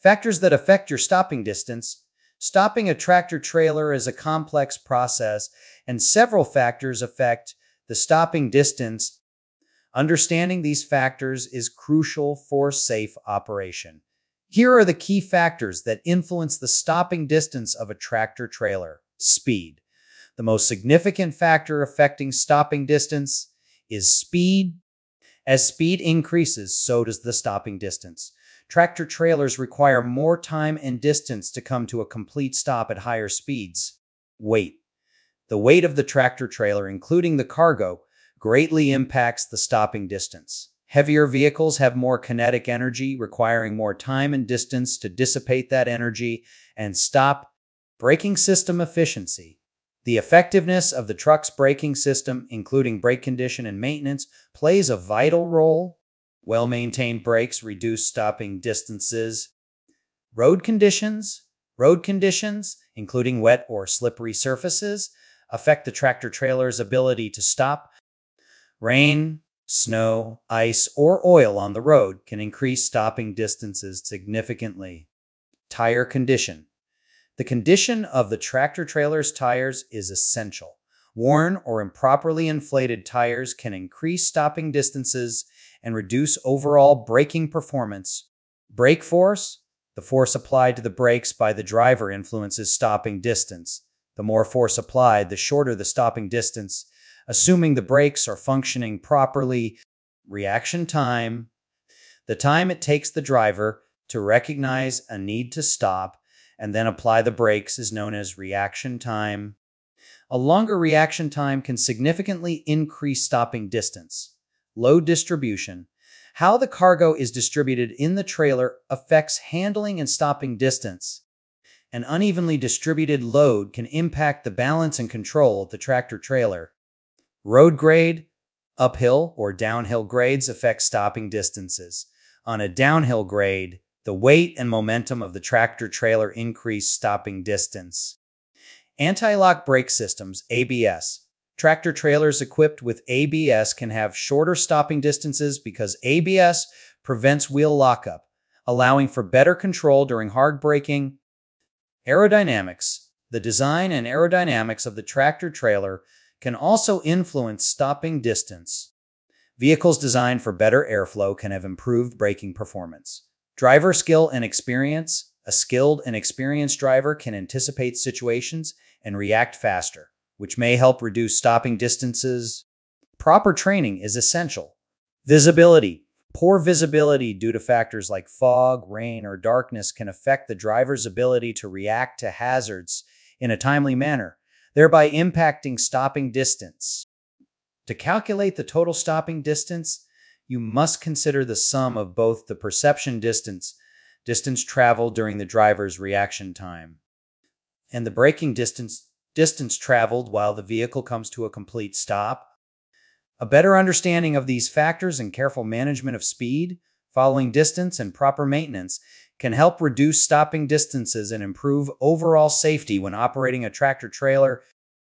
Factors that affect your stopping distance. Stopping a tractor trailer is a complex process, and several factors affect the stopping distance. Understanding these factors is crucial for safe operation. Here are the key factors that influence the stopping distance of a tractor trailer. Speed. The most significant factor affecting stopping distance is speed. As speed increases, so does the stopping distance. Tractor trailers require more time and distance to come to a complete stop at higher speeds. Weight. The weight of the tractor trailer, including the cargo, greatly impacts the stopping distance. Heavier vehicles have more kinetic energy, requiring more time and distance to dissipate that energy and stop. Braking system efficiency. The effectiveness of the truck's braking system, including brake condition and maintenance, plays a vital role. Well-maintained brakes reduce stopping distances. Road conditions. Road conditions, including wet or slippery surfaces, affect the tractor trailer's ability to stop. Rain, snow, ice, or oil on the road can increase stopping distances significantly. Tire condition. The condition of the tractor trailer's tires is essential. Worn or improperly inflated tires can increase stopping distances and reduce overall braking performance. Brake force. The force applied to the brakes by the driver influences stopping distance. The more force applied, the shorter the stopping distance, assuming the brakes are functioning properly. Reaction time. The time it takes the driver to recognize a need to stop and then apply the brakes is known as reaction time. A longer reaction time can significantly increase stopping distance. Load distribution. How the cargo is distributed in the trailer affects handling and stopping distance. An unevenly distributed load can impact the balance and control of the tractor trailer. Road grade. Uphill or downhill grades affect stopping distances. On a downhill grade, the weight and momentum of the tractor trailer increase stopping distance. Anti-lock brake systems, ABS. Tractor trailers equipped with ABS can have shorter stopping distances because ABS prevents wheel lockup, allowing for better control during hard braking. Aerodynamics. The design and aerodynamics of the tractor trailer can also influence stopping distance. Vehicles designed for better airflow can have improved braking performance. Driver skill and experience. A skilled and experienced driver can anticipate situations and react faster, which may help reduce stopping distances. Proper training is essential. Visibility. Poor visibility due to factors like fog, rain, or darkness can affect the driver's ability to react to hazards in a timely manner, thereby impacting stopping distance. To calculate the total stopping distance, you must consider the sum of both the perception distance traveled during the driver's reaction time, and the braking distance traveled while the vehicle comes to a complete stop. A better understanding of these factors and careful management of speed, following distance, and proper maintenance can help reduce stopping distances and improve overall safety when operating a tractor trailer